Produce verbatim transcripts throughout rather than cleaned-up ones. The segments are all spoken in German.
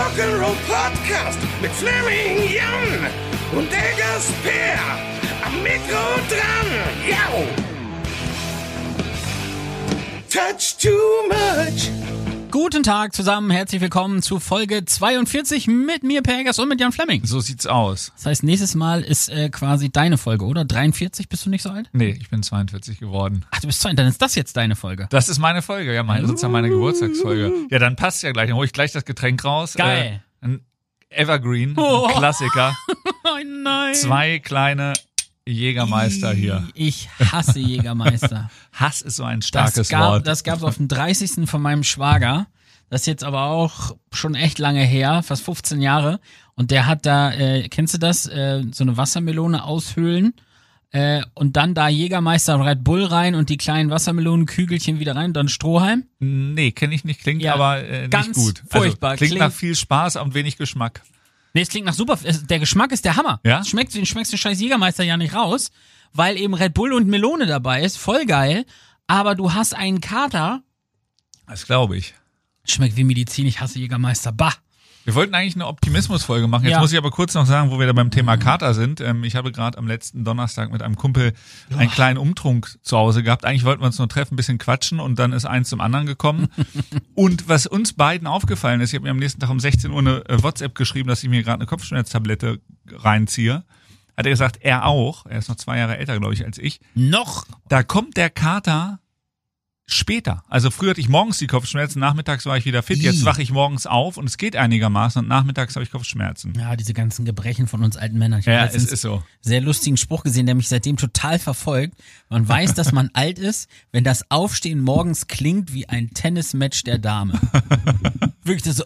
Rock'n'Roll Podcast mit Fleming Jan und der Gasper am Mikro dran. Yo! Touch too much. Guten Tag zusammen, herzlich willkommen zu Folge zweiundvierzig mit mir, Pergas, und mit Jan Fleming. So sieht's aus. Das heißt, nächstes Mal ist äh, quasi deine Folge, oder? dreiundvierzig, bist du nicht so alt? Nee, ich bin zweiundvierzig geworden. Ach, du bist zweiundvierzig, dann ist das jetzt deine Folge. Das ist meine Folge, ja, meine, sozusagen meine Geburtstagsfolge. Ja, dann passt ja gleich, dann hole ich gleich das Getränk raus. Geil. Äh, ein Evergreen, Oh. ein Klassiker. Oh nein. Zwei kleine Jägermeister hier. Ich hasse Jägermeister. Hass ist so ein starkes das gab, Wort. Das gab's auf dem dreißigsten von meinem Schwager. Das ist jetzt aber auch schon echt lange her, fast fünfzehn Jahre. Und der hat da, äh, kennst du das, äh, so eine Wassermelone aushöhlen äh, und dann da Jägermeister Red Bull rein und die kleinen Wassermelonenkügelchen wieder rein und dann Strohhalm. Nee, kenne ich nicht, klingt Ja, aber äh, ganz nicht gut. furchtbar. Also, klingt, Klingt- nach viel Spaß und wenig Geschmack. Nee, es klingt nach super. es- Der Geschmack ist der Hammer. Ja? Schmeckt, den schmeckst du scheiß Jägermeister ja nicht raus, weil eben Red Bull und Melone dabei ist. Voll geil. Aber du hast einen Kater. Das glaube ich. Schmeckt wie Medizin. Ich hasse Jägermeister. Bah. Wir wollten eigentlich eine Optimismusfolge machen. Jetzt Ja. muss ich aber kurz noch sagen, wo wir da beim Thema Kater sind. Ähm, ich habe gerade am letzten Donnerstag mit einem Kumpel einen kleinen Umtrunk zu Hause gehabt. Eigentlich wollten wir uns nur treffen, ein bisschen quatschen und dann ist eins zum anderen gekommen. Und was uns beiden aufgefallen ist, ich habe mir am nächsten Tag um sechzehn Uhr eine äh, WhatsApp geschrieben, dass ich mir gerade eine Kopfschmerztablette reinziehe. Hat er gesagt, er auch. Er ist noch zwei Jahre älter, glaube ich, als ich. Noch. Da kommt der Kater später. Also früher hatte ich morgens die Kopfschmerzen, nachmittags war ich wieder fit. Jetzt Ih. wache ich morgens auf und es geht einigermaßen und nachmittags habe ich Kopfschmerzen. Ja, diese ganzen Gebrechen von uns alten Männern. Ich Ja, habe es letztens ist so. einen sehr lustigen Spruch gesehen, der mich seitdem total verfolgt. Man weiß, dass man alt ist, wenn das Aufstehen morgens klingt wie ein Tennismatch der Dame. Wirklich das so,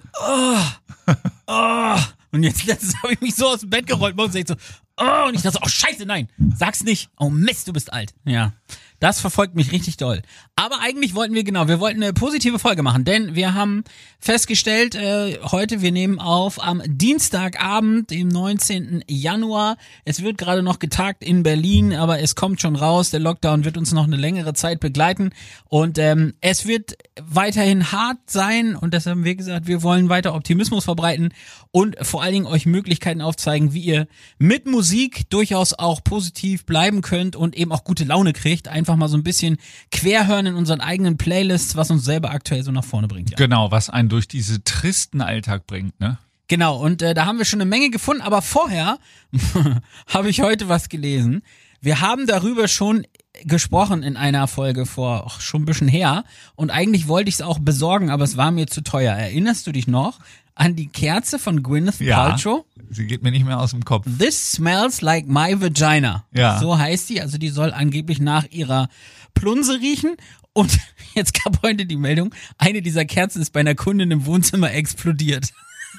oh, oh. Und jetzt letztens habe ich mich so aus dem Bett gerollt morgens und ich so, oh, und ich dachte so, oh scheiße, nein, sag's nicht. Oh Mist, du bist alt. Ja, das verfolgt mich richtig doll. Aber eigentlich wollten wir, genau, wir wollten eine positive Folge machen, denn wir haben festgestellt, äh, heute, wir nehmen auf am Dienstagabend, dem neunzehnten Januar. Es wird gerade noch getagt in Berlin, aber es kommt schon raus. Der Lockdown wird uns noch eine längere Zeit begleiten und ähm, es wird weiterhin hart sein und deshalb haben wir gesagt, wir wollen weiter Optimismus verbreiten und vor allen Dingen euch Möglichkeiten aufzeigen, wie ihr mit Musik durchaus auch positiv bleiben könnt und eben auch gute Laune kriegt. Einfach mal so ein bisschen querhören in unseren eigenen Playlists, was uns selber aktuell so nach vorne bringt. Ja. Genau, was einen durch diese tristen Alltag bringt, ne? Genau, und äh, da haben wir schon eine Menge gefunden, aber vorher habe ich heute was gelesen. Wir haben darüber schon gesprochen in einer Folge vor ach, schon ein bisschen her und eigentlich wollte ich es auch besorgen, aber es war mir zu teuer. Erinnerst du dich noch an die Kerze von Gwyneth Ja. Paltrow? Sie geht mir nicht mehr aus dem Kopf. This smells like my vagina. Ja. So heißt die, also die soll angeblich nach ihrer Plunse riechen. Und jetzt gab heute die Meldung, eine dieser Kerzen ist bei einer Kundin im Wohnzimmer explodiert.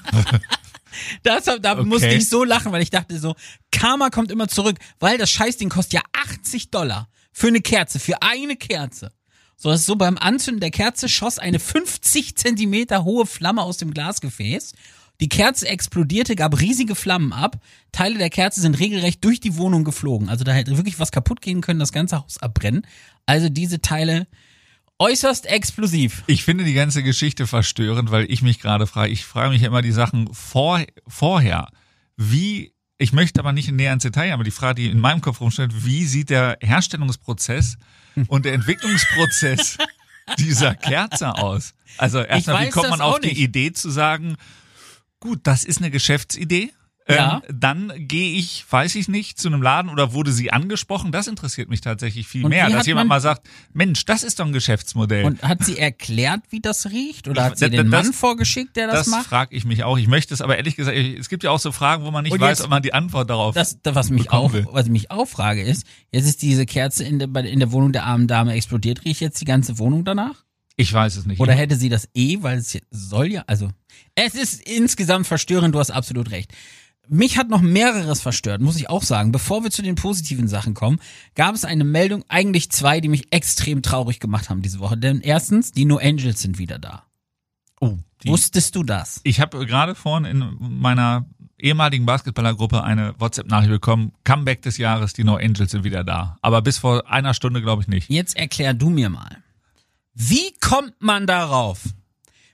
Das, da Okay. musste ich so lachen, weil ich dachte so, Karma kommt immer zurück, weil das Scheißding kostet ja achtzig Dollar für eine Kerze, für eine Kerze. So, das ist so, beim Anzünden der Kerze schoss eine fünfzig Zentimeter hohe Flamme aus dem Glasgefäß. Die Kerze explodierte, gab riesige Flammen ab. Teile der Kerze sind regelrecht durch die Wohnung geflogen. Also da hätte wirklich was kaputt gehen können, das ganze Haus abbrennen. Also diese Teile äußerst explosiv. Ich finde die ganze Geschichte verstörend, weil ich mich gerade frage, ich frage mich ja immer die Sachen vor, vorher. Wie, ich möchte aber nicht näher ins Detail, aber die Frage, die in meinem Kopf rumsteht, wie sieht der Herstellungsprozess und der Entwicklungsprozess dieser Kerze aus? Also erstmal, wie weiß kommt das man auf auch nicht. die Idee zu sagen, gut, das ist eine Geschäftsidee. Ja. Ähm, dann gehe ich, weiß ich nicht, zu einem Laden oder wurde sie angesprochen? Das interessiert mich tatsächlich viel Und mehr, wie dass hat jemand man- mal sagt, Mensch, das ist doch ein Geschäftsmodell. Und hat sie erklärt, wie das riecht? Oder Ich- hat sie das- den das- Mann vorgeschickt, der das, Das macht? frage ich mich auch. Ich möchte es aber ehrlich gesagt, es gibt ja auch so Fragen, wo man nicht Und weiß, jetzt- ob man die Antwort darauf Das, das was mich bekommen auch, will. was ich mich auch frage ist, jetzt ist diese Kerze in der, bei- in der Wohnung der armen Dame explodiert, riecht jetzt die ganze Wohnung danach? Ich weiß es nicht. Oder hätte sie das eh, weil es soll ja, also, es ist insgesamt verstörend, du hast absolut recht. Mich hat noch mehreres verstört, muss ich auch sagen. Bevor wir zu den positiven Sachen kommen, gab es eine Meldung, eigentlich zwei, die mich extrem traurig gemacht haben diese Woche. Denn erstens, die No Angels sind wieder da. Oh, die, Wusstest du das? ich habe gerade vorhin in meiner ehemaligen Basketballergruppe eine WhatsApp-Nachricht bekommen, Comeback des Jahres, die No Angels sind wieder da. Aber bis vor einer Stunde glaube ich nicht. Jetzt erklär du mir mal. Wie kommt man darauf,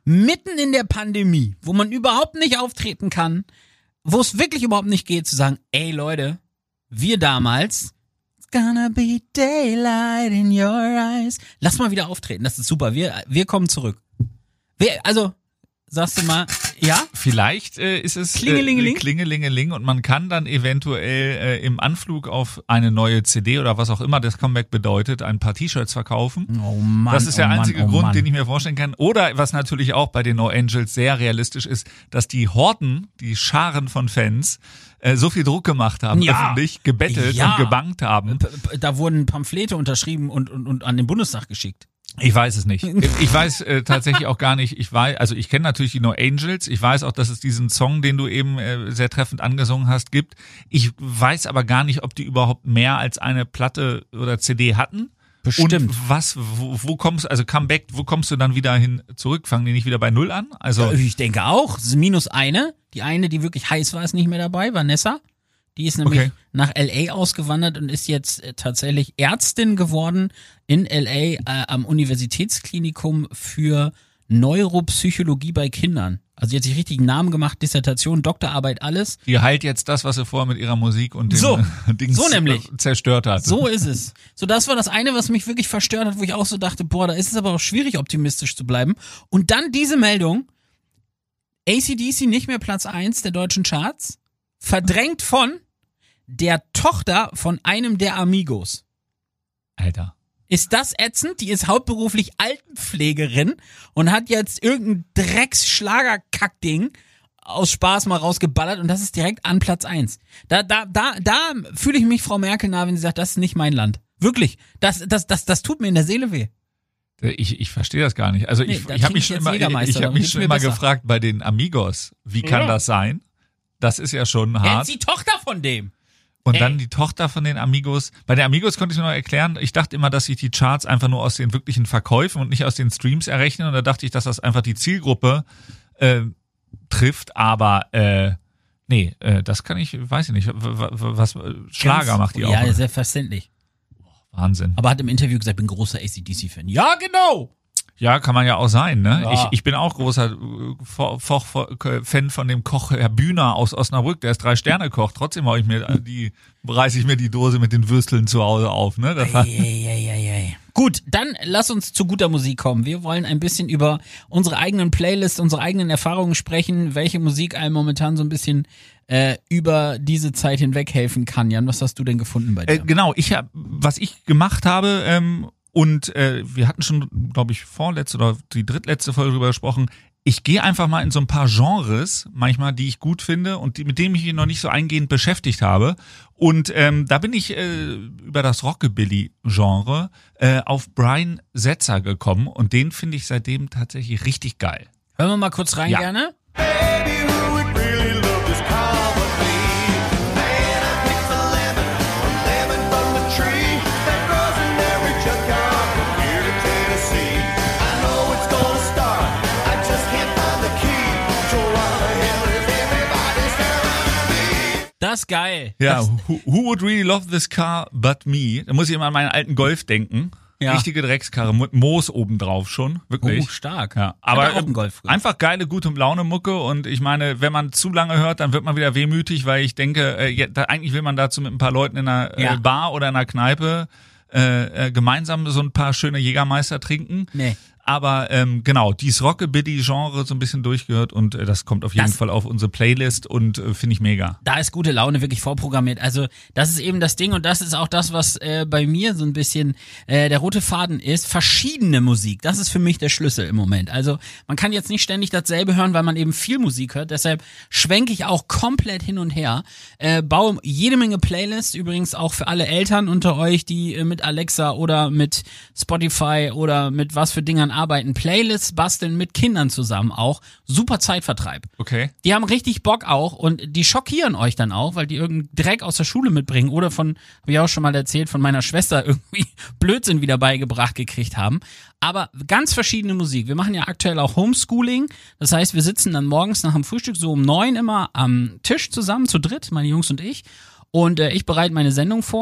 mitten in der Pandemie, wo man überhaupt nicht auftreten kann, wo es wirklich überhaupt nicht geht, zu sagen, ey Leute, wir damals, it's gonna be daylight in your eyes. Lass mal wieder auftreten, das ist super, wir, wir kommen zurück. Wir, also, sagst du mal, ja? Vielleicht äh, ist es Klingelingeling? Äh, Klingelingeling und man kann dann eventuell äh, im Anflug auf eine neue C D oder was auch immer das Comeback bedeutet, ein paar T-Shirts verkaufen. Oh Mann, das ist der oh einzige Mann, oh Grund, Mann. den ich mir vorstellen kann. Oder was natürlich auch bei den No Angels sehr realistisch ist, dass die Horden, die Scharen von Fans, äh, so viel Druck gemacht haben, Ja. öffentlich gebettelt Ja. und gebankt haben. P- p- Da wurden Pamphlete unterschrieben und, und, und an den Bundestag geschickt. Ich weiß es nicht. Ich weiß äh, tatsächlich auch gar nicht. Ich weiß, also ich kenne natürlich die No Angels. Ich weiß auch, dass es diesen Song, den du eben äh, sehr treffend angesungen hast, gibt. Ich weiß aber gar nicht, ob die überhaupt mehr als eine Platte oder C D hatten. Bestimmt. Und was, wo, wo kommst, also Comeback, wo kommst du dann wieder hin zurück? Fangen die nicht wieder bei Null an? Also Ich denke auch. Es ist minus eine. Die eine, die wirklich heiß war, ist nicht mehr dabei, Vanessa. Die ist nämlich Okay. nach L A ausgewandert und ist jetzt äh, tatsächlich Ärztin geworden in L A äh, am Universitätsklinikum für Neuropsychologie bei Kindern. Also jetzt die richtigen Namen gemacht, Dissertation, Doktorarbeit, alles. die heilt jetzt das, was sie vorher mit ihrer Musik und dem So. äh, Dings So nämlich. äh, zerstört hat. So ist es. So, das war das eine, was mich wirklich verstört hat, wo ich auch so dachte, boah, da ist es aber auch schwierig, optimistisch zu bleiben. Und dann diese Meldung, A C D C nicht mehr Platz eins der deutschen Charts, verdrängt von der Tochter von einem der Amigos. Alter. Ist das ätzend? Die ist hauptberuflich Altenpflegerin und hat jetzt irgendein Drecks-Schlagerkack-Ding aus Spaß mal rausgeballert und das ist direkt an Platz eins. Da, da, da, da fühle ich mich Frau Merkel nah, wenn sie sagt, das ist nicht mein Land. Wirklich. Das, das, das, das tut mir in der Seele weh. Ich, ich verstehe das gar nicht. Also Nee, ich, da ich habe trinke mich ich schon jetzt immer, ich, Jägermeister, ich dann habe mich geht's schon mir immer besser. gefragt bei den Amigos, wie kann Ja. das sein? Das ist ja schon Er hart. ist die Tochter von dem. Und Ey. dann die Tochter von den Amigos. Bei den Amigos konnte ich mir noch erklären, ich dachte immer, dass sich die Charts einfach nur aus den wirklichen Verkäufen und nicht aus den Streams errechnen. Und da dachte ich, dass das einfach die Zielgruppe äh, trifft. Aber äh, nee, äh, das kann ich, weiß ich nicht. W- w- Was äh, Schlager Ganz- macht die auch. Ja, selbstverständlich. Wahnsinn. Aber hat im Interview gesagt, ich bin großer A C D C-Fan. Ja, genau. Ja, kann man ja auch sein, ne? Ja. Ich, ich bin auch großer äh, Vo- Vo- Vo- Fan von dem Koch Herr Bühner aus Osnabrück, der ist Drei-Sterne-Koch. Trotzdem hau ich mir äh, die, reiße ich mir die Dose mit den Würsteln zu Hause auf, ne? Das war, Eieieiei. Gut, dann lass uns zu guter Musik kommen. Wir wollen ein bisschen über unsere eigenen Playlists, unsere eigenen Erfahrungen sprechen, welche Musik einem momentan so ein bisschen äh, über diese Zeit hinweg helfen kann. Jan, was hast du denn gefunden bei dir? äh, genau, ich hab, was ich gemacht habe, ähm, und äh, wir hatten schon, glaube ich, vorletzte oder die drittletzte Folge drüber gesprochen. Ich gehe einfach mal in so ein paar Genres, manchmal, die ich gut finde und die, mit denen ich mich noch nicht so eingehend beschäftigt habe. Und ähm, da bin ich äh, über das Rockabilly-Genre äh, auf Brian Setzer gekommen und den finde ich seitdem tatsächlich richtig geil. Hören wir mal kurz rein Ja. gerne. Baby, who would really love this car but me? Man, I picked a lemon, a lemon from the tree that grows in every junkyard from here to Tennessee. I know it's gonna start, I just can't find the key. So why the hell is everybody staring at me? Das ist geil. Ja, Das, who, who would really love this car but me? Da muss ich immer an meinen alten Golf denken. Ja. Richtige Dreckskarre mit Moos obendrauf schon, wirklich. oh, stark. Ja, Aber aber auch einen Golf. einfach geile, gute Laune-Mucke und ich meine, wenn man zu lange hört, dann wird man wieder wehmütig, weil ich denke, äh, ja, da, eigentlich will man dazu mit ein paar Leuten in einer Ja. äh, Bar oder in einer Kneipe äh, äh, gemeinsam so ein paar schöne Jägermeister trinken. Nee. Aber ähm, genau, dieses Rockabilly-Genre so ein bisschen durchgehört und äh, das kommt auf jeden Das- Fall auf unsere Playlist und äh, finde ich mega. Da ist gute Laune wirklich vorprogrammiert. Also das ist eben das Ding und das ist auch das, was äh, bei mir so ein bisschen äh, der rote Faden ist. Verschiedene Musik, das ist für mich der Schlüssel im Moment. Also man kann jetzt nicht ständig dasselbe hören, weil man eben viel Musik hört. Deshalb schwenke ich auch komplett hin und her. Äh, baue jede Menge Playlists, übrigens auch für alle Eltern unter euch, die äh, mit Alexa oder mit Spotify oder mit was für Dingern arbeiten. Playlists basteln mit Kindern zusammen auch. Super Zeitvertreib. Okay. Die haben richtig Bock auch und die schockieren euch dann auch, weil die irgendeinen Dreck aus der Schule mitbringen oder von, habe ich auch schon mal erzählt, von meiner Schwester irgendwie Blödsinn wieder beigebracht gekriegt haben. Aber ganz verschiedene Musik. Wir machen ja aktuell auch Homeschooling. Das heißt, wir sitzen dann morgens nach dem Frühstück so um neun immer am Tisch zusammen, zu dritt, meine Jungs und ich. Und äh, ich bereite meine Sendung vor.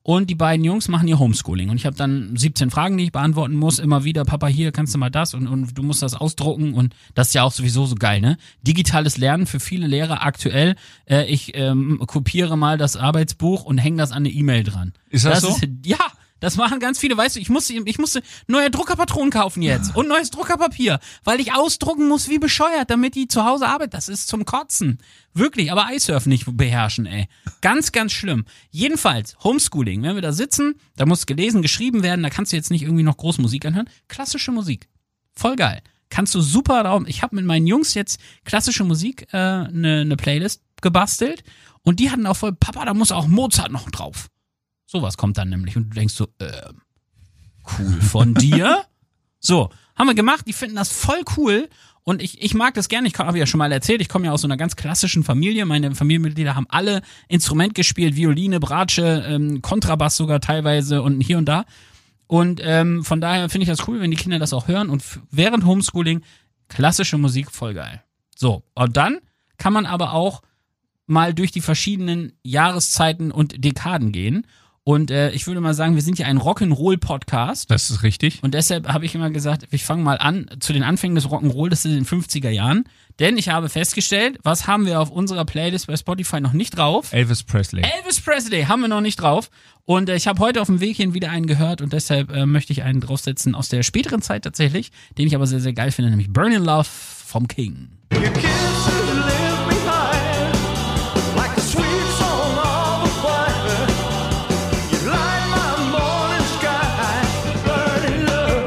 und die beiden Jungs machen ihr Homeschooling. Und ich habe dann siebzehn Fragen, die ich beantworten muss. Immer wieder, Papa, hier, kannst du mal das und, und du musst das ausdrucken. Und das ist ja auch sowieso so geil, ne? Digitales Lernen für viele Lehrer aktuell. Äh, ich ähm, kopiere mal das Arbeitsbuch und hänge das an eine E-Mail dran. Ist das, das so? Ist, ja, das machen ganz viele. Weißt du, ich musste, ich musste neue Druckerpatronen kaufen jetzt und neues Druckerpapier, weil ich ausdrucken muss wie bescheuert, damit die zu Hause arbeiten. Das ist zum Kotzen. Wirklich, aber iSurfen nicht beherrschen, ey. Ganz, ganz schlimm. Jedenfalls, Homeschooling, wenn wir da sitzen, da muss gelesen, geschrieben werden, da kannst du jetzt nicht irgendwie noch groß Musik anhören. Klassische Musik. Voll geil. Kannst du super raum. Ich habe mit meinen Jungs jetzt klassische Musik, äh, eine ne Playlist gebastelt und die hatten auch voll, Papa, da muss auch Mozart noch drauf. Sowas kommt dann nämlich und du denkst so, äh, cool von dir. So, haben wir gemacht, die finden das voll cool und ich ich mag das gerne, ich habe ja schon mal erzählt, ich komme ja aus so einer ganz klassischen Familie, meine Familienmitglieder haben alle Instrument gespielt, Violine, Bratsche, ähm, Kontrabass sogar teilweise und hier und da und ähm, von daher finde ich das cool, wenn die Kinder das auch hören und f- während Homeschooling klassische Musik voll geil. So, und dann kann man aber auch mal durch die verschiedenen Jahreszeiten und Dekaden gehen. Und äh, ich würde mal sagen, wir sind ja ein Rock'n'Roll-Podcast. Das ist richtig. Und deshalb habe ich immer gesagt, ich fange mal an zu den Anfängen des Rock'n'Roll, das ist in den fünfziger Jahren. Denn ich habe festgestellt, was haben wir auf unserer Playlist bei Spotify noch nicht drauf? Elvis Presley. Elvis Presley haben wir noch nicht drauf. Und äh, ich habe heute auf dem Weg hin wieder einen gehört und deshalb äh, möchte ich einen draufsetzen aus der späteren Zeit tatsächlich, den ich aber sehr, sehr geil finde, nämlich Burning Love vom King. Your kids who live behind, like a sweet song of a choir. You light my morning sky, burning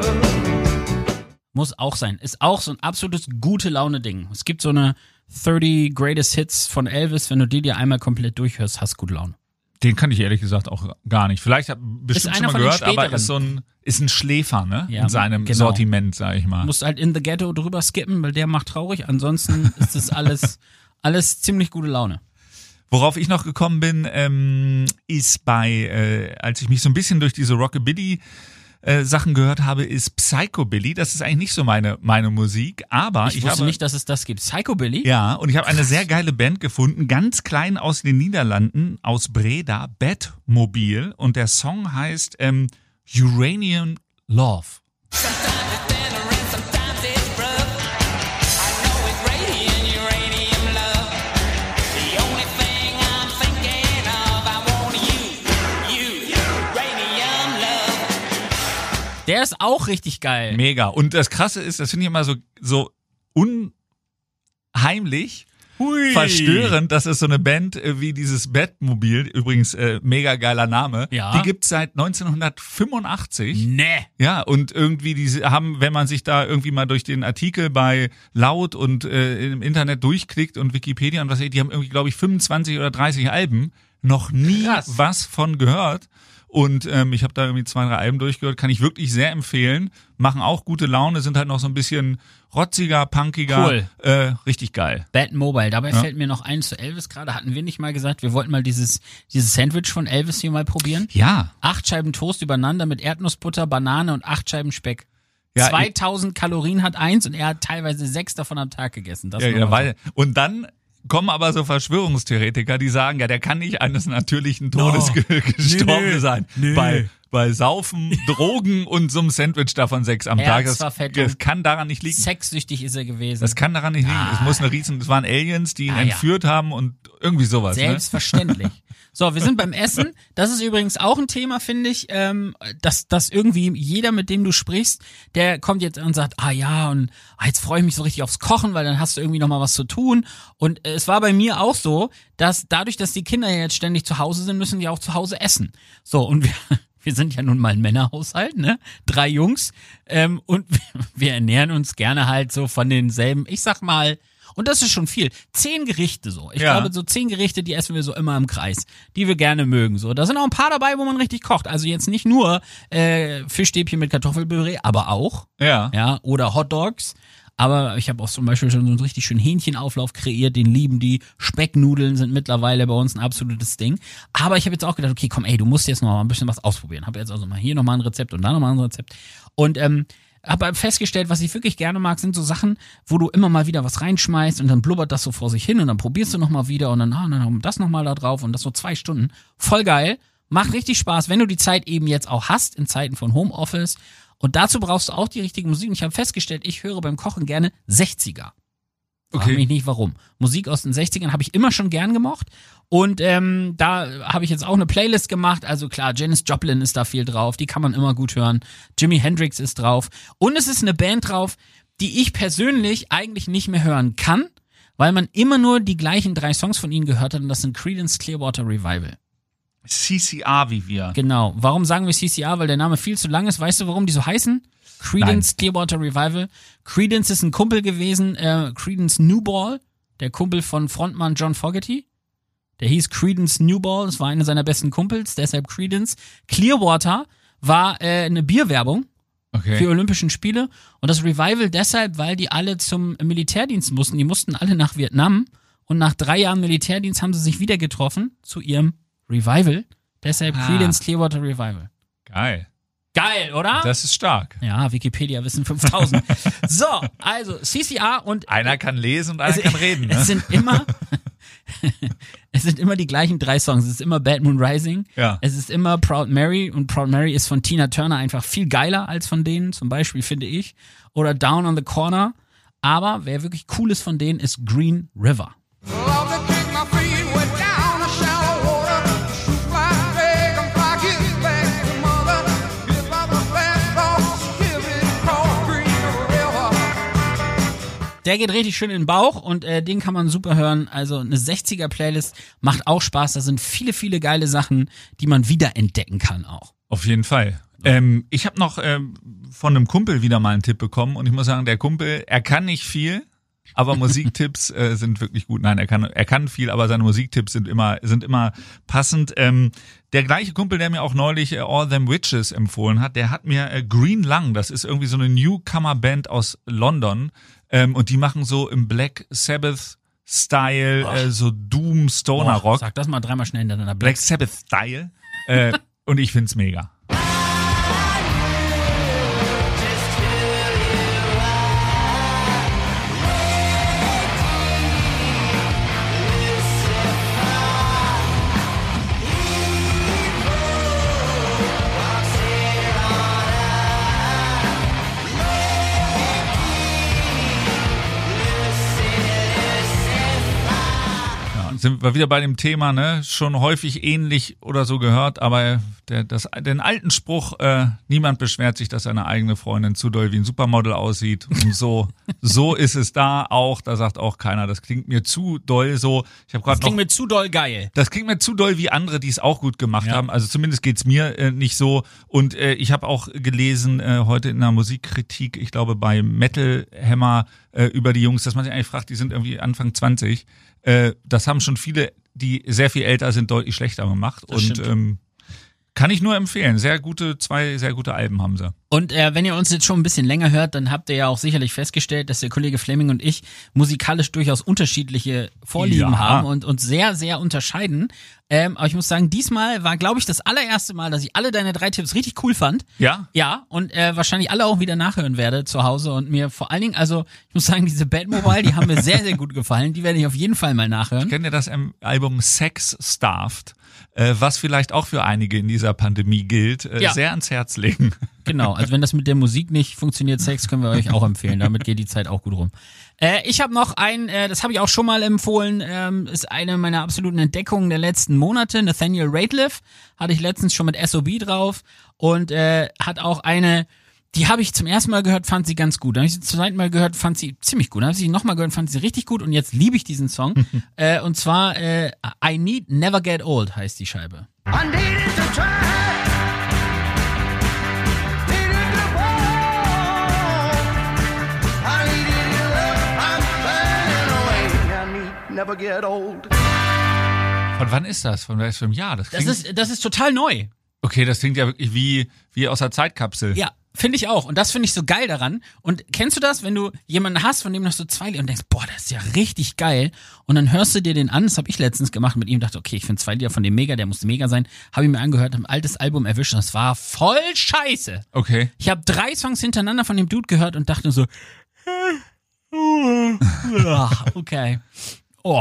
love. Muss auch sein. Ist auch so ein absolutes gute Laune-Ding. Es gibt so eine dreißig Greatest Hits von Elvis, wenn du die dir einmal komplett durchhörst, hast gute Laune. Den kann ich ehrlich gesagt auch gar nicht. Vielleicht hab bestimmt Ist schon einer mal von den gehört, aber späteren. ist so ein ist ein Schläfer, ne? Ja, in seinem genau. Sortiment, sag ich mal. Du musst halt in the Ghetto drüber skippen, weil der macht traurig. Ansonsten ist das alles, alles ziemlich gute Laune. Worauf ich noch gekommen bin, ähm, ist bei, äh, als ich mich so ein bisschen durch diese Rockabilly äh, Sachen gehört habe, ist Psychobilly. Das ist eigentlich nicht so meine meine Musik, aber Ich, ich, wusste habe nicht, dass es das gibt. Psychobilly? ja, und ich habe eine sehr geile Band gefunden, ganz klein aus den Niederlanden, aus Breda, Batmobil, und der Song heißt ähm, Uranium Love. Der ist auch richtig geil. Mega. Und das Krasse ist, das finde ich immer so so unheimlich, Hui. verstörend, dass es so eine Band äh, wie dieses Batmobil, übrigens äh, mega geiler Name, Ja. die gibt's seit neunzehnhundertfünfundachtzig. Nee. Ja, und irgendwie, die haben, wenn man sich da irgendwie mal durch den Artikel bei Laut und äh, im Internet durchklickt und Wikipedia und was, die haben irgendwie, glaube ich, fünfundzwanzig oder dreißig Alben, noch nie Krass. was von gehört. Und ähm, ich habe da irgendwie zwei, drei Alben durchgehört, kann ich wirklich sehr empfehlen. Machen auch gute Laune, sind halt noch so ein bisschen rotziger, punkiger. Cool. Äh, richtig geil. Batmobile. Dabei Ja. fällt mir noch eins zu Elvis gerade. Hatten wir nicht mal gesagt, wir wollten mal dieses, dieses Sandwich von Elvis hier mal probieren? Ja. Acht Scheiben Toast übereinander mit Erdnussbutter, Banane und acht Scheiben Speck. Ja, zweitausend Kalorien hat eins und er hat teilweise sechs davon am Tag gegessen. Das Ja, nur ja, mal weil, und dann kommen aber so Verschwörungstheoretiker, die sagen, ja, der kann nicht eines natürlichen Todes No. ge gestorben Nee, nee. sein. Nee. Bei, bei Saufen, Drogen und so einem Sandwich davon sechs am Tag. Das, Herzverfettung. das kann daran nicht liegen. so. Sexsüchtig ist er gewesen. Das kann daran nicht liegen. Es Ah. muss eine riesen, es waren Aliens, die ihn Ah, ja. entführt haben und irgendwie sowas. Ne? Selbstverständlich. So, wir sind beim Essen. Das ist übrigens auch ein Thema, finde ich, ähm, dass, dass irgendwie jeder, mit dem du sprichst, der kommt jetzt und sagt, ah ja, und ah, jetzt freue ich mich so richtig aufs Kochen, weil dann hast du irgendwie nochmal was zu tun. Und äh, es war bei mir auch so, dass dadurch, dass die Kinder ja jetzt ständig zu Hause sind, müssen die auch zu Hause essen. So, und wir... Wir sind ja nun mal ein Männerhaushalt, ne? Drei Jungs. Ähm, und wir ernähren uns gerne halt so von denselben, ich sag mal, und das ist schon viel. Zehn Gerichte so. Ich Ja. glaube, so zehn Gerichte, die essen wir so immer im Kreis, die wir gerne mögen. So, da sind auch ein paar dabei, wo man richtig kocht. Also jetzt nicht nur äh, Fischstäbchen mit Kartoffelpüree, aber auch, Ja. ja, oder Hotdogs. Aber ich habe auch zum Beispiel schon so einen richtig schönen Hähnchenauflauf kreiert, den lieben die. Specknudeln sind mittlerweile bei uns ein absolutes Ding. Aber ich habe jetzt auch gedacht, okay, komm, ey, du musst jetzt noch mal ein bisschen was ausprobieren. Habe jetzt also mal hier noch mal ein Rezept und da noch mal ein Rezept. Und ähm, habe festgestellt, was ich wirklich gerne mag, sind so Sachen, wo du immer mal wieder was reinschmeißt und dann blubbert das so vor sich hin und dann probierst du noch mal wieder und dann, ah, dann das noch mal da drauf und das so zwei Stunden. Voll geil. macht richtig Spaß, wenn du die Zeit eben jetzt auch hast, in Zeiten von Homeoffice. Und dazu brauchst du auch die richtige Musik. Und ich habe festgestellt, ich höre beim Kochen gerne sechziger. Frag Okay. mich nicht warum. Musik aus den sechzigern habe ich immer schon gern gemocht. Und ähm, da habe ich jetzt auch eine Playlist gemacht. Also klar, Janis Joplin ist da viel drauf. Die kann man immer gut hören. Jimi Hendrix ist drauf. Und es ist eine Band drauf, die ich persönlich eigentlich nicht mehr hören kann, weil man immer nur die gleichen drei Songs von ihnen gehört hat. Und das sind Creedence Clearwater Revival. C C R wie wir. Genau. Warum sagen wir C C R? Weil der Name viel zu lang ist. Weißt du, warum die so heißen? Creedence Nein. Clearwater Revival. Creedence ist ein Kumpel gewesen, äh, Creedence Newball, der Kumpel von Frontmann John Fogerty. Der hieß Creedence Newball, das war einer seiner besten Kumpels, deshalb Creedence. Clearwater war äh, eine Bierwerbung für Okay. Olympischen Spiele und das Revival deshalb, weil die alle zum Militärdienst mussten. Die mussten alle nach Vietnam und nach drei Jahren Militärdienst haben sie sich wieder getroffen zu ihrem Revival. Deshalb Ah. Creedence Clearwater Revival. Geil. Geil, oder? Das ist stark. Ja, Wikipedia wissen fünftausend. So, also C C R und Einer kann lesen und einer es, kann reden. Ne? es sind immer es sind immer die gleichen drei Songs. Es ist immer Bad Moon Rising. Ja. Es ist immer Proud Mary und Proud Mary ist von Tina Turner einfach viel geiler als von denen, zum Beispiel finde ich. Oder Down on the Corner. Aber wer wirklich cool ist von denen ist Green River. Love to kick my feet way down the shallow water. Shoot like dragon, fly his back to mother. If I was fast off, give it across Green River. Der geht richtig schön in den Bauch und äh, den kann man super hören. Also eine sechziger-Playlist macht auch Spaß. Da sind viele, viele geile Sachen, die man wiederentdecken kann auch. Auf jeden Fall. Ähm, ich habe noch ähm, von einem Kumpel wieder mal einen Tipp bekommen und ich muss sagen, der Kumpel, er kann nicht viel, aber Musiktipps äh, sind wirklich gut. Nein, er kann er kann viel, aber seine Musiktipps sind immer sind immer passend. Ähm, der gleiche Kumpel, der mir auch neulich äh, All Them Witches empfohlen hat, der hat mir äh, Green Lung, das ist irgendwie so eine Newcomer-Band aus London ähm, und die machen so im Black Sabbath-Style äh, so Doom Stoner Rock. Sag das mal dreimal schnell hintereinander. Black Sabbath Style äh, und ich find's mega. Sind wir wieder bei dem Thema, ne? Schon häufig ähnlich oder so gehört, aber der, das, den alten Spruch, äh, niemand beschwert sich, dass seine eigene Freundin zu doll wie ein Supermodel aussieht. Und so, so ist es da auch. Da sagt auch keiner, das klingt mir zu doll so. Ich habe Das gerade klingt noch. mir zu doll geil. Das klingt mir zu doll wie andere, die es auch gut gemacht Ja. haben. Also zumindest geht's mir äh, nicht so. Und äh, ich habe auch gelesen äh, heute in einer Musikkritik, ich glaube bei Metal Hammer äh, über die Jungs, dass man sich eigentlich fragt, die sind irgendwie Anfang zwanzig. Äh, das haben schon viele, die sehr viel älter sind, deutlich schlechter gemacht. Das Und stimmt. ähm, kann ich nur empfehlen. Sehr gute, zwei sehr gute Alben haben sie. Und äh, wenn ihr uns jetzt schon ein bisschen länger hört, dann habt ihr ja auch sicherlich festgestellt, dass der Kollege Fleming und ich musikalisch durchaus unterschiedliche Vorlieben Ja. haben und uns sehr, sehr unterscheiden. Ähm, aber ich muss sagen, diesmal war, glaube ich, das allererste Mal, dass ich alle deine drei Tipps richtig cool fand. Ja? Ja, und äh, wahrscheinlich alle auch wieder nachhören werde zu Hause und mir vor allen Dingen, also ich muss sagen, diese Batmobile, die haben mir sehr, sehr gut gefallen. Die werde ich auf jeden Fall mal nachhören. Kennt ihr das ähm, Album Sex Starved? Äh, was vielleicht auch für einige in dieser Pandemie gilt, äh, Ja. sehr ans Herz legen. Genau, also wenn das mit der Musik nicht funktioniert, Sex können wir euch auch empfehlen. Damit geht die Zeit auch gut rum. Äh, ich habe noch ein, äh, das habe ich auch schon mal empfohlen, ähm, ist eine meiner absoluten Entdeckungen der letzten Monate. Nathaniel Rateliff hatte ich letztens schon mit S O B drauf und äh, hat auch eine, die habe ich zum ersten Mal gehört, fand sie ganz gut. Dann habe ich sie zum zweiten Mal gehört, fand sie ziemlich gut. Dann habe ich sie nochmal gehört, fand sie richtig gut und jetzt liebe ich diesen Song. äh, und zwar äh, I Need Never Get Old heißt die Scheibe. I needed to try. Needed to fall. I needed your love. I'm fading away. I need never get old. Von wann ist das? Von welchem Jahr? Das Das klingt, ist, das ist total neu. okay, das klingt ja wirklich wie, wie aus der Zeitkapsel. Ja, finde ich auch. Und das finde ich so geil daran. Und kennst du das, wenn du jemanden hast, von dem noch so zwei Lieder und denkst, boah, das ist ja richtig geil. Und dann hörst du dir den an, das habe ich letztens gemacht mit ihm, dachte, okay, ich finde zwei Lieder von dem mega, der muss mega sein. Habe ich mir angehört, ein altes Album erwischt und das war voll scheiße. Okay. Ich habe drei Songs hintereinander von dem Dude gehört und dachte so, okay. Oh,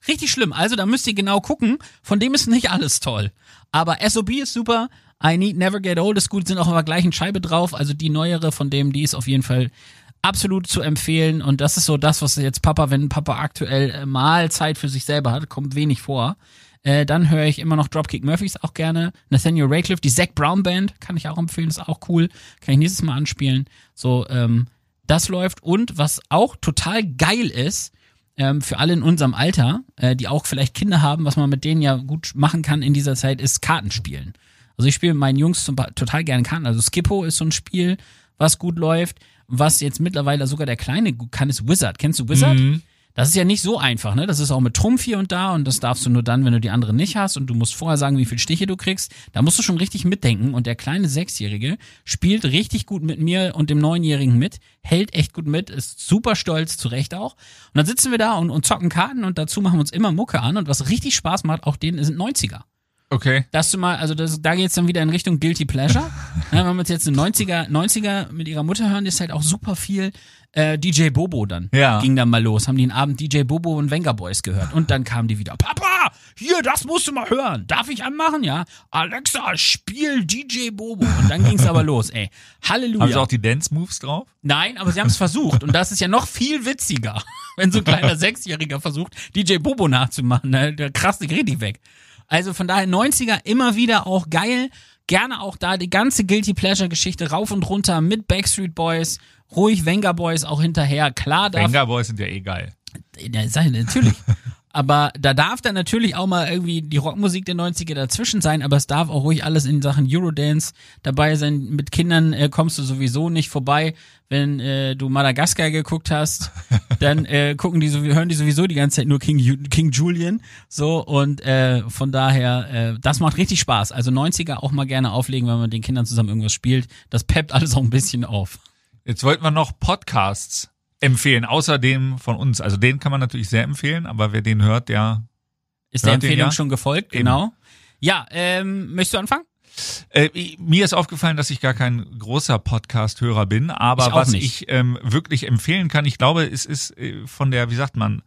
Richtig schlimm. Also da müsst ihr genau gucken. Von dem ist nicht alles toll. Aber S O B ist super. I Need Never Get Old ist gut. Sind auch auf der gleichen Scheibe drauf. Also die neuere von dem, die ist auf jeden Fall absolut zu empfehlen. Und das ist so das, was jetzt Papa, wenn Papa aktuell äh, mal Zeit für sich selber hat, kommt wenig vor. Äh, dann höre ich immer noch Dropkick Murphys auch gerne. Nathaniel Ratcliffe, die Zac Brown Band kann ich auch empfehlen, ist auch cool. Kann ich nächstes Mal anspielen. So, ähm, das läuft. Und was auch total geil ist, ähm, für alle in unserem Alter, äh, die auch vielleicht Kinder haben, was man mit denen ja gut machen kann in dieser Zeit, ist Kartenspielen. Also ich spiele mit meinen Jungs zum, total gerne Karten. Also Skippo ist so ein Spiel, was gut läuft. Was jetzt mittlerweile sogar der Kleine gut kann, ist Wizard. Kennst du Wizard? Mhm. Das ist ja nicht so einfach, ne? Das ist auch mit Trumpf hier und da und das darfst du nur dann, wenn du die anderen nicht hast und du musst vorher sagen, wie viele Stiche du kriegst. Da musst du schon richtig mitdenken und der kleine Sechsjährige spielt richtig gut mit mir und dem Neunjährigen mit, hält echt gut mit, ist super stolz, zu Recht auch. Und dann sitzen wir da und, und zocken Karten und dazu machen wir uns immer Mucke an und was richtig Spaß macht, auch denen sind neunziger. Okay. Dass du mal, also das, da geht's dann wieder in Richtung Guilty Pleasure. Ja, wenn wir uns jetzt eine neunziger, neunziger mit ihrer Mutter hören, ist halt auch super viel äh, D J Bobo dann. Ja. Ging dann mal los. Haben die einen Abend D J Bobo und Venga Boys gehört. Und dann kamen die wieder. Papa, hier, das musst du mal hören. Darf ich anmachen? Ja. Alexa, spiel D J Bobo. Und dann ging's aber los, ey. Halleluja. Haben sie auch die Dance-Moves drauf? Nein, aber sie haben es versucht. Und das ist ja noch viel witziger, wenn so ein kleiner Sechsjähriger versucht, D J Bobo nachzumachen. Ne? Der krass, der geht die weg. Also von daher neunziger immer wieder auch geil. Gerne auch da die ganze Guilty Pleasure Geschichte rauf und runter mit Backstreet Boys, ruhig Venga Boys auch hinterher. Klar darf... Venga Boys sind ja eh geil. Ja, sag ich, natürlich. Aber da darf dann natürlich auch mal irgendwie die Rockmusik der neunziger dazwischen sein, aber es darf auch ruhig alles in Sachen Eurodance dabei sein. Mit Kindern äh, kommst du sowieso nicht vorbei. Wenn äh, du Madagaskar geguckt hast, dann äh, gucken die so, hören die sowieso die ganze Zeit nur King, King Julian. So, und äh, von daher, äh, das macht richtig Spaß. Also neunziger auch mal gerne auflegen, wenn man mit den Kindern zusammen irgendwas spielt. Das peppt alles auch ein bisschen auf. Jetzt wollten wir noch Podcasts empfehlen, außer dem von uns. Also den kann man natürlich sehr empfehlen, aber wer den hört, der Ist der hört den, Empfehlung ja? schon gefolgt, Eben. genau. Ja, ähm, möchtest du anfangen? Äh, mir ist aufgefallen, dass ich gar kein großer Podcast-Hörer bin, aber Ich auch was nicht. ich ähm, wirklich empfehlen kann, ich glaube, es ist äh, von der, wie sagt man,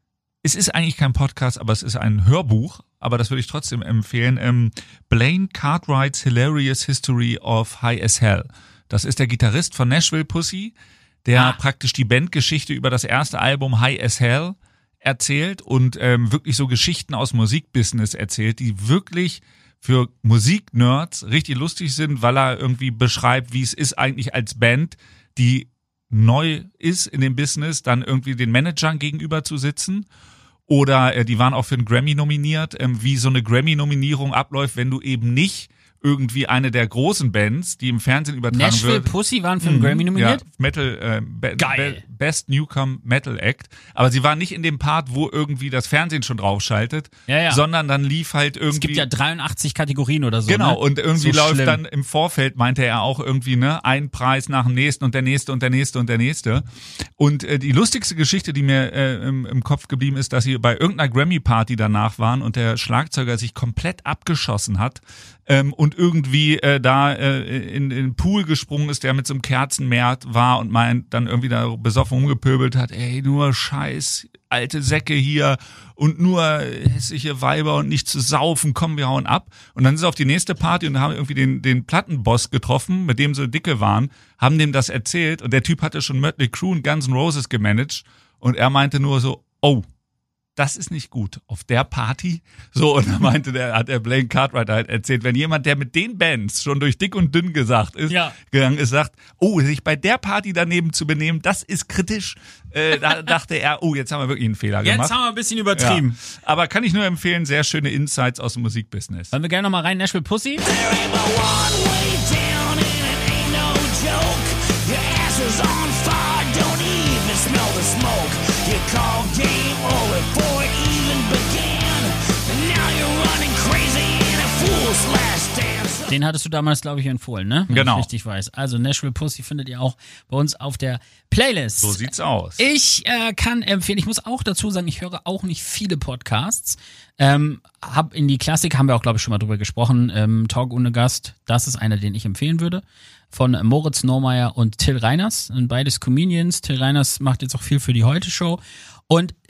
es ist eigentlich kein Podcast, aber es ist ein Hörbuch, aber das würde ich trotzdem empfehlen. Ähm, Blaine Cartwright's Hilarious History of High as Hell. Das ist der Gitarrist von Nashville Pussy, der Ah. praktisch die Bandgeschichte über das erste Album High as Hell erzählt und ähm, wirklich so Geschichten aus Musikbusiness erzählt, die wirklich für Musiknerds richtig lustig sind, weil er irgendwie beschreibt, wie es ist eigentlich als Band, die neu ist in dem Business, dann irgendwie den Managern gegenüber zu sitzen. Oder äh, die waren auch für einen Grammy nominiert, ähm, wie so eine Grammy-Nominierung abläuft, wenn du eben nicht irgendwie eine der großen Bands, die im Fernsehen übertragen Nashville wird. Pussy waren für einen Grammy nominiert? Ja, Metal, äh, Be Geil. Be Best Newcomer Metal Act. Aber sie waren nicht in dem Part, wo irgendwie das Fernsehen schon draufschaltet, Ja, ja. sondern dann lief halt irgendwie... Es gibt ja dreiundachtzig Kategorien oder so. Genau, ne? und irgendwie So läuft schlimm. dann im Vorfeld, meinte er auch irgendwie, ne, ein Preis nach dem nächsten und der nächste und der nächste und der nächste. Und äh, die lustigste Geschichte, die mir äh, im, im Kopf geblieben ist, dass sie bei irgendeiner Grammy-Party danach waren und der Schlagzeuger sich komplett abgeschossen hat ähm, und irgendwie äh, da äh, in, in den Pool gesprungen ist, der mit so einem Kerzenmärt war und meint, dann irgendwie da besoffen rumgepöbelt hat, ey, nur Scheiß, alte Säcke hier und nur hässliche Weiber und nicht zu saufen, komm, wir hauen ab. Und dann sind sie auf die nächste Party und haben irgendwie den, den Plattenboss getroffen, mit dem sie dicke waren, haben dem das erzählt und der Typ hatte schon Mötley Crüe und Guns N' Roses gemanagt und er meinte nur so, oh, das ist nicht gut auf der Party. So, und dann meinte der, hat der Blaine Cartwright halt erzählt, wenn jemand, der mit den Bands schon durch dick und dünn gesagt ist, Ja. gegangen ist, sagt, oh, sich bei der Party daneben zu benehmen, das ist kritisch. Äh, da dachte er, oh, jetzt haben wir wirklich einen Fehler Jetzt gemacht. haben wir ein bisschen übertrieben. Ja. Aber kann ich nur empfehlen, sehr schöne Insights aus dem Musikbusiness. Wollen wir gerne nochmal rein, Nashville Pussy? There ain't but one way down and it ain't no joke. Your ass is on fire, don't even smell the smoke. You call game over before it even began. And now you're running crazy in a fool's last dance. Den hattest du damals, glaube ich, empfohlen, ne? Wenn Genau. ich richtig weiß. Also Nashville Pussy findet ihr auch bei uns auf der Playlist. So sieht's aus. Ich äh, kann empfehlen, ich muss auch dazu sagen, ich höre auch nicht viele Podcasts. Ähm, hab in die Klassik, haben wir auch, glaube ich, schon mal drüber gesprochen, ähm, Talk ohne Gast, das ist einer, den ich empfehlen würde. Von Moritz Normeier und Till Reiners, sind beides Comedians. Till Reiners macht jetzt auch viel für die Heute-Show. Und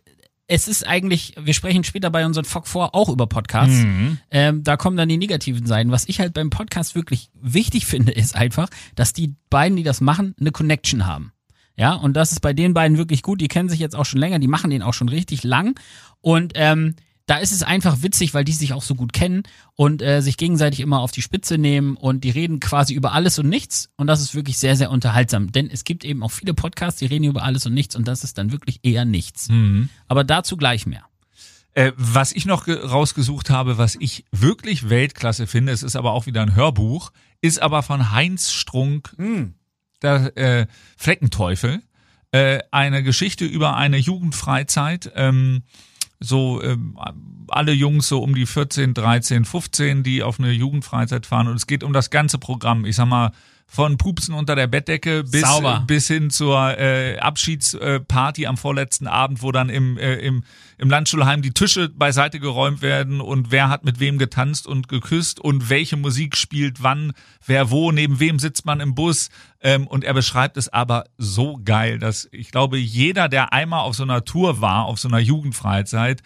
es ist eigentlich, wir sprechen später bei unseren F O K vor auch über Podcasts. Mhm. Ähm, da kommen dann die negativen Seiten. Was ich halt beim Podcast wirklich wichtig finde, ist einfach, dass die beiden, die das machen, eine Connection haben. Ja, und das ist bei den beiden wirklich gut. Die kennen sich jetzt auch schon länger, die machen den auch schon richtig lang. Und ähm, da ist es einfach witzig, weil die sich auch so gut kennen und äh, sich gegenseitig immer auf die Spitze nehmen und die reden quasi über alles und nichts und das ist wirklich sehr, sehr unterhaltsam, denn es gibt eben auch viele Podcasts, die reden über alles und nichts und das ist dann wirklich eher nichts. Mhm. Aber dazu gleich mehr. Äh, was ich noch ge- rausgesucht habe, was ich wirklich Weltklasse finde, es ist aber auch wieder ein Hörbuch, ist aber von Heinz Strunk, der äh, Fleckenteufel, äh, eine Geschichte über eine Jugendfreizeit, ähm, so ähm, alle Jungs so um die vierzehn, dreizehn, fünfzehn, die auf eine Jugendfreizeit fahren und es geht um das ganze Programm. Ich sag mal, von Pupsen unter der Bettdecke bis Sauber. bis hin zur äh, Abschiedsparty am vorletzten Abend, wo dann im äh, im im Landschulheim die Tische beiseite geräumt werden und wer hat mit wem getanzt und geküsst und welche Musik spielt wann, wer wo, neben wem sitzt man im Bus, ähm, und er beschreibt es aber so geil, dass ich glaube, jeder, der einmal auf so einer Tour war, auf so einer Jugendfreizeit,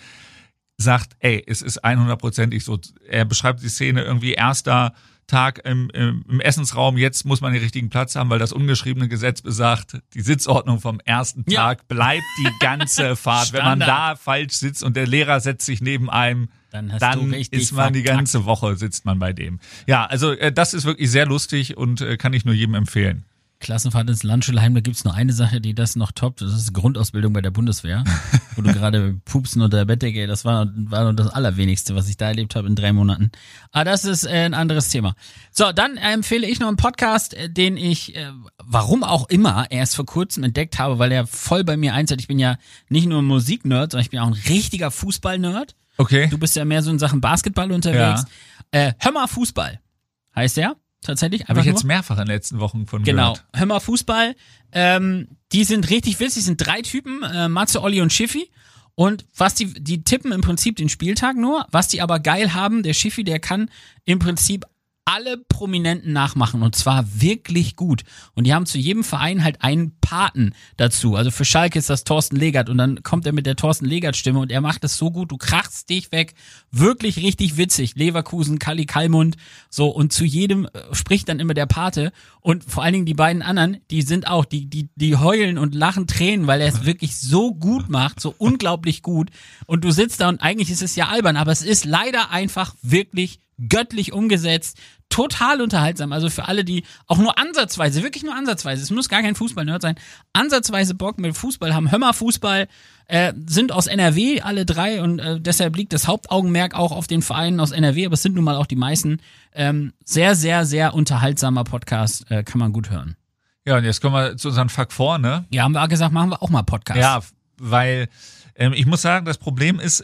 sagt, ey, es ist hundertprozentig so. Er beschreibt die Szene irgendwie erster Tag im, im, im Essensraum, jetzt muss man den richtigen Platz haben, weil das ungeschriebene Gesetz besagt, die Sitzordnung vom ersten Ja. Tag bleibt die ganze Fahrt. Wenn man Standard. da falsch sitzt und der Lehrer setzt sich neben einem, Dann hast dann du richtig ist man die verkackt. ganze Woche, sitzt man bei dem. Ja, also äh, das ist wirklich sehr lustig und äh, kann ich nur jedem empfehlen. Klassenfahrt ins Landschulheim, da gibt's nur eine Sache, die das noch toppt, das ist Grundausbildung bei der Bundeswehr, wo du gerade pupsen unter der Bettdecke, das war, war noch das Allerwenigste, was ich da erlebt habe in drei Monaten. Aber das ist äh, ein anderes Thema. So, dann äh, empfehle ich noch einen Podcast, äh, den ich, äh, warum auch immer, erst vor kurzem entdeckt habe, weil er voll bei mir einzahlt. Ich bin ja nicht nur ein Musiknerd, sondern ich bin auch ein richtiger Fußballnerd. Okay. Du bist ja mehr so in Sachen Basketball unterwegs. Äh, Hör mal Fußball heißt der. Tatsächlich. Habe ich einfach jetzt nur. mehrfach in den letzten Wochen von Genau. gehört. Hör mal Fußball. Ähm, die sind richtig witzig. Sind drei Typen, äh, Matze, Olli und Schiffi. Und was die, die tippen im Prinzip den Spieltag nur. Was die aber geil haben, der Schiffi, der kann im Prinzip alle Prominenten nachmachen und zwar wirklich gut. Und die haben zu jedem Verein halt einen Paten dazu. Also für Schalke ist das Thorsten Legert und dann kommt er mit der Thorsten Legert-Stimme und er macht es so gut, du krachst dich weg. Wirklich richtig witzig. Leverkusen, Kalli Kalmund, so und zu jedem äh, spricht dann immer der Pate und vor allen Dingen die beiden anderen, die sind auch, die, die, die heulen und lachen Tränen, weil er es wirklich so gut macht, so unglaublich gut. Und du sitzt da und eigentlich ist es ja albern, aber es ist leider einfach wirklich göttlich umgesetzt, total unterhaltsam, also für alle, die auch nur ansatzweise, wirklich nur ansatzweise, es muss gar kein Fußball-Nerd sein, ansatzweise Bock mit Fußball haben, Hör mal Fußball, äh, sind aus N R W alle drei und äh, deshalb liegt das Hauptaugenmerk auch auf den Vereinen aus N R W, aber es sind nun mal auch die meisten. Ähm, sehr, sehr, sehr unterhaltsamer Podcast, äh, kann man gut hören. Ja, und jetzt kommen wir zu unseren Fuck vor, ne? Ja, haben wir auch gesagt, machen wir auch mal Podcast. Ja, weil ähm, ich muss sagen, das Problem ist,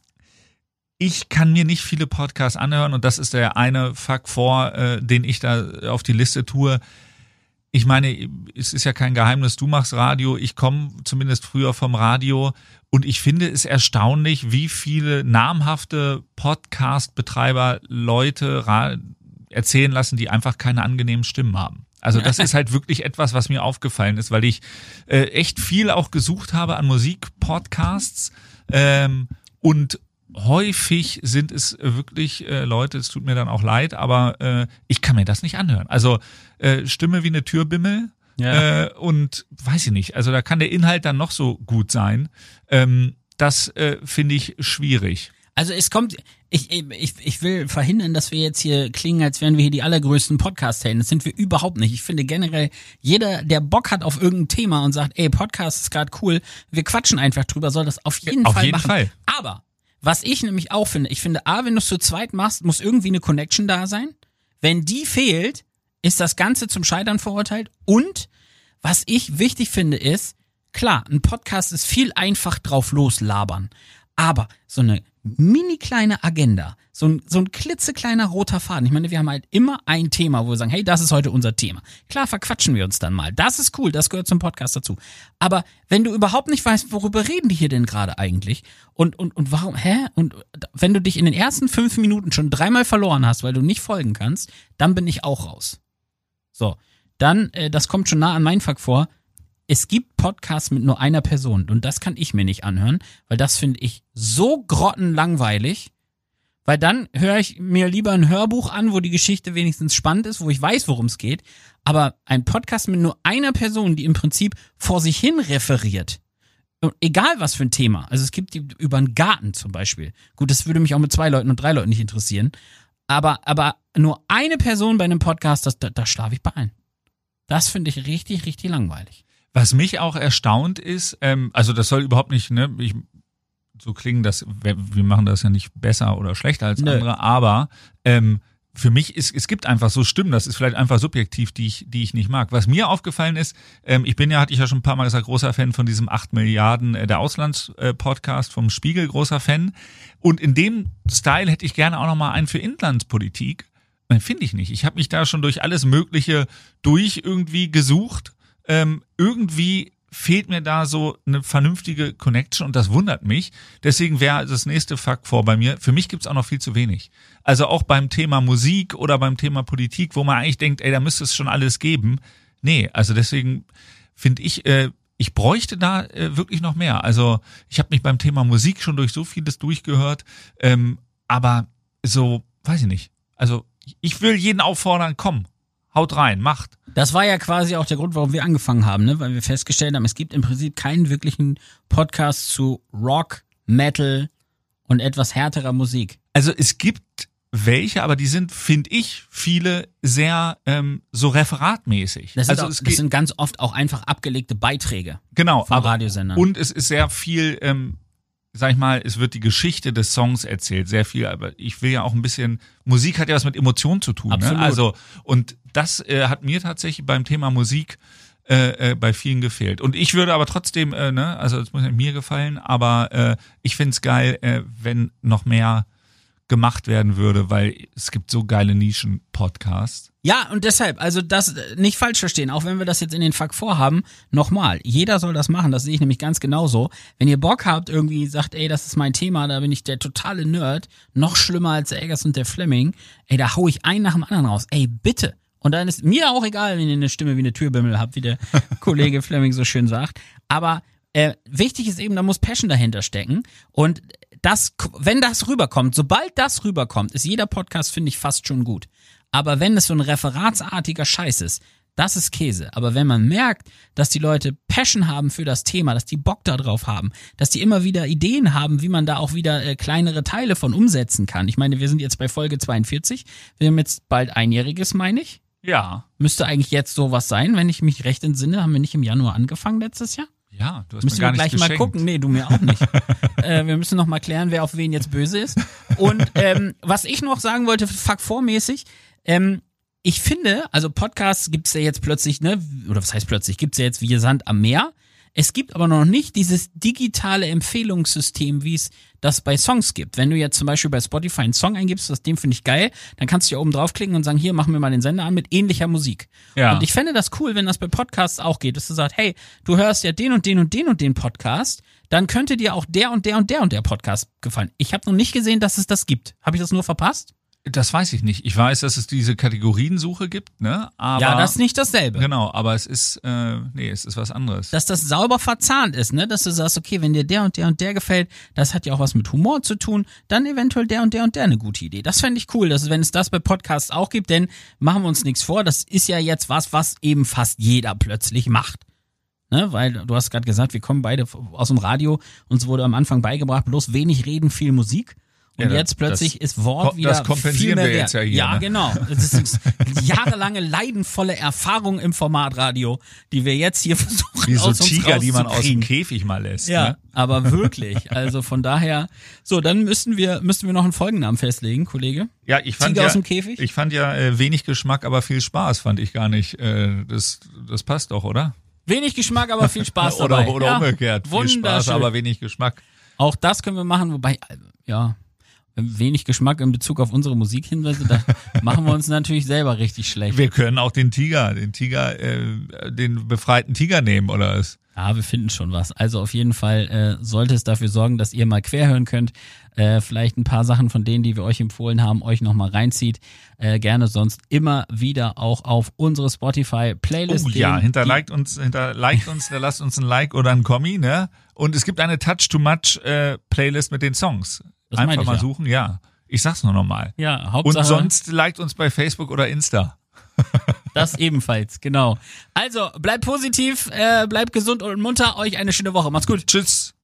ich kann mir nicht viele Podcasts anhören und das ist der eine Fuck vor, äh, den ich da auf die Liste tue. Ich meine, es ist ja kein Geheimnis, du machst Radio, ich komme zumindest früher vom Radio und ich finde es erstaunlich, wie viele namhafte Podcast-Betreiber Leute ra- erzählen lassen, die einfach keine angenehmen Stimmen haben. Also das ist halt wirklich etwas, was mir aufgefallen ist, weil ich äh, echt viel auch gesucht habe an Musik-Podcasts ähm, und häufig sind es wirklich äh, Leute, es tut mir dann auch leid, aber äh, ich kann mir das nicht anhören. Also äh, Stimme wie eine Türbimmel Ja. äh, und weiß ich nicht, also da kann der Inhalt dann noch so gut sein. Ähm, das äh, finde ich schwierig. Also es kommt, ich, ich, ich will verhindern, dass wir jetzt hier klingen, als wären wir hier die allergrößten Podcast-Helden. Das sind wir überhaupt nicht. Ich finde generell, jeder, der Bock hat auf irgendein Thema und sagt, ey, Podcast ist gerade cool, wir quatschen einfach drüber, soll das auf jeden Auf Fall jeden machen. Fall. Aber was ich nämlich auch finde, ich finde, A, wenn du es zu zweit machst, muss irgendwie eine Connection da sein. Wenn die fehlt, ist das Ganze zum Scheitern verurteilt. Und was ich wichtig finde ist, klar, ein Podcast ist viel einfach drauf loslabern. Aber so eine mini kleine Agenda, so ein, so ein klitzekleiner roter Faden. Ich meine, wir haben halt immer ein Thema, wo wir sagen, hey, das ist heute unser Thema. Klar, verquatschen wir uns dann mal. Das ist cool, das gehört zum Podcast dazu. Aber wenn du überhaupt nicht weißt, worüber reden die hier denn gerade eigentlich und, und, und warum, hä? Und wenn du dich in den ersten fünf Minuten schon dreimal verloren hast, weil du nicht folgen kannst, dann bin ich auch raus. So, dann, äh, das kommt schon nah an meinen Fuck vor, es gibt Podcasts mit nur einer Person und das kann ich mir nicht anhören, weil das finde ich so grottenlangweilig, weil dann höre ich mir lieber ein Hörbuch an, wo die Geschichte wenigstens spannend ist, wo ich weiß, worum es geht, aber ein Podcast mit nur einer Person, die im Prinzip vor sich hin referiert, und egal was für ein Thema, also es gibt die über einen Garten zum Beispiel, gut, das würde mich auch mit zwei Leuten und drei Leuten nicht interessieren, aber, aber nur eine Person bei einem Podcast, das, da, da schlafe ich bei ein. Das finde ich richtig, richtig langweilig. Was mich auch erstaunt ist, ähm, also das soll überhaupt nicht, ne, ich, so klingen das, wir wir machen das ja nicht besser oder schlechter als Nö. andere, aber ähm, für mich ist, es gibt einfach so Stimmen, das ist vielleicht einfach subjektiv, die ich, die ich nicht mag. Was mir aufgefallen ist, ähm, ich bin ja, hatte ich ja schon ein paar Mal gesagt, großer Fan von diesem acht Milliarden, äh, der Auslands-Podcast vom Spiegel, großer Fan. Und in dem Style hätte ich gerne auch nochmal einen für Inlandspolitik. Nein, finde ich nicht. Ich habe mich da schon durch alles Mögliche durch irgendwie gesucht. Ähm, irgendwie fehlt mir da so eine vernünftige Connection und das wundert mich. Deswegen wäre das nächste Fakt vor bei mir. Für mich gibt's auch noch viel zu wenig. Also auch beim Thema Musik oder beim Thema Politik, wo man eigentlich denkt, ey, da müsste es schon alles geben. Nee, also deswegen finde ich, äh, ich bräuchte da äh, wirklich noch mehr. Also ich habe mich beim Thema Musik schon durch so vieles durchgehört, ähm, aber so, weiß ich nicht. Also ich will jeden auffordern, komm, haut rein, macht. Das war ja quasi auch der Grund, warum wir angefangen haben, ne? Weil wir festgestellt haben, es gibt im Prinzip keinen wirklichen Podcast zu Rock, Metal und etwas härterer Musik. Also es gibt welche, aber die sind, finde ich, viele sehr ähm, so referatmäßig. Das, sind, also auch, es das geht, sind ganz oft auch einfach abgelegte Beiträge genau, von aber, Radiosendern. und es ist sehr viel, ähm, sag ich mal, es wird die Geschichte des Songs erzählt, sehr viel, aber ich will ja auch ein bisschen, Musik hat ja was mit Emotionen zu tun, Absolut. ne? Also, und das äh, hat mir tatsächlich beim Thema Musik äh, äh, bei vielen gefehlt. Und ich würde aber trotzdem, äh, ne, also es muss ja mir gefallen, aber äh, ich find's geil, äh, wenn noch mehr gemacht werden würde, weil es gibt so geile Nischen-Podcasts. Ja, und deshalb, also das äh, nicht falsch verstehen, auch wenn wir das jetzt in den Fuck vorhaben, nochmal, jeder soll das machen, das sehe ich nämlich ganz genauso. Wenn ihr Bock habt, irgendwie sagt, ey, das ist mein Thema, da bin ich der totale Nerd, noch schlimmer als der Eggers und der Fleming, ey, da hau ich einen nach dem anderen raus, ey, bitte. Und dann ist mir auch egal, wenn ihr eine Stimme wie eine Türbimmel habt, wie der Kollege Fleming so schön sagt, aber äh, wichtig ist eben, da muss Passion dahinter stecken und das, wenn das rüberkommt, sobald das rüberkommt, ist jeder Podcast, finde ich, fast schon gut. Aber wenn es so ein referatsartiger Scheiß ist, das ist Käse. Aber wenn man merkt, dass die Leute Passion haben für das Thema, dass die Bock da drauf haben, dass die immer wieder Ideen haben, wie man da auch wieder äh, kleinere Teile von umsetzen kann. Ich meine, wir sind jetzt bei Folge zweiundvierzig. Wir haben jetzt bald Einjähriges, meine ich. Ja. Müsste eigentlich jetzt sowas sein, wenn ich mich recht entsinne. Haben wir nicht im Januar angefangen letztes Jahr? Ja, du hast Müssen mir gar wir nichts gleich mal geschenkt. gucken. Nee, du mir auch nicht. äh, wir müssen noch mal klären, wer auf wen jetzt böse ist. Und ähm, was ich noch sagen wollte, fuck vormäßig, ähm, ich finde, also Podcasts gibt's ja jetzt plötzlich, ne, oder was heißt plötzlich, gibt's ja jetzt wie Sand am Meer. Es gibt aber noch nicht dieses digitale Empfehlungssystem, wie es das bei Songs gibt. Wenn du jetzt zum Beispiel bei Spotify einen Song eingibst, das dem finde ich geil, dann kannst du ja oben draufklicken und sagen, hier, machen wir mal den Sender an mit ähnlicher Musik. Ja. Und ich fände das cool, wenn das bei Podcasts auch geht, dass du sagst, hey, du hörst ja den und den und den und den Podcast, dann könnte dir auch der und der und der und der Podcast gefallen. Ich habe noch nicht gesehen, dass es das gibt. Habe ich das nur verpasst? Das weiß ich nicht. Ich weiß, dass es diese Kategoriensuche gibt, ne? Aber Ja, das ist nicht dasselbe. Genau, aber es ist, äh, nee, es ist was anderes. Dass das sauber verzahnt ist, ne? Dass du sagst, okay, wenn dir der und der und der gefällt, das hat ja auch was mit Humor zu tun, dann eventuell der und der und der eine gute Idee. Das fände ich cool, dass wenn es das bei Podcasts auch gibt, denn machen wir uns nichts vor, das ist ja jetzt was, was eben fast jeder plötzlich macht. Ne? Weil du hast gerade gesagt, wir kommen beide aus dem Radio, uns wurde am Anfang beigebracht, bloß wenig reden, viel Musik. Und Ja, jetzt plötzlich das- ist Wort wieder das kompensieren viel mehr wir wert. jetzt ja hier, Ja, ne? genau. Das ist jahrelange leidenvolle Erfahrung im Formatradio, die wir jetzt hier versuchen Wie so aus uns Tiger, die man aus dem rauszukriegen. Käfig mal lässt. Ja, Ne? aber wirklich. Also von daher, so, dann müssten wir, müssten wir noch einen Folgennamen festlegen, Kollege. Ja, ich fand Tiger ja, aus dem Käfig? ich fand ja äh, wenig Geschmack, aber viel Spaß fand ich gar nicht. Äh, das, das passt doch, oder? Wenig Geschmack, aber viel Spaß dabei. Oder, oder ja, umgekehrt. Viel Spaß, wunderschön. aber wenig Geschmack. Auch das können wir machen, wobei, äh, ja, wenig Geschmack in Bezug auf unsere Musikhinweise, da machen wir uns natürlich selber richtig schlecht. Wir können auch den Tiger, den Tiger, äh, den befreiten Tiger nehmen, oder was? Ja, wir finden schon was. Also auf jeden Fall äh, sollte es dafür sorgen, dass ihr mal quer hören könnt. Äh, vielleicht ein paar Sachen von denen, die wir euch empfohlen haben, euch nochmal reinzieht. Äh, gerne sonst immer wieder auch auf unsere Spotify-Playlist. Oh ja, gehen. hinterliked uns, hinterliked uns, da lasst uns ein Like oder ein Kommi, ne? Und es gibt eine Touch Too Much äh, Playlist mit den Songs. Das meine Einfach ich mal ja. suchen, ja. Ich sag's nur nochmal. Ja, Hauptsache. Und sonst liked uns bei Facebook oder Insta. Das ebenfalls, genau. Also, bleibt positiv, äh, bleibt gesund und munter. Euch eine schöne Woche. Macht's gut. Tschüss.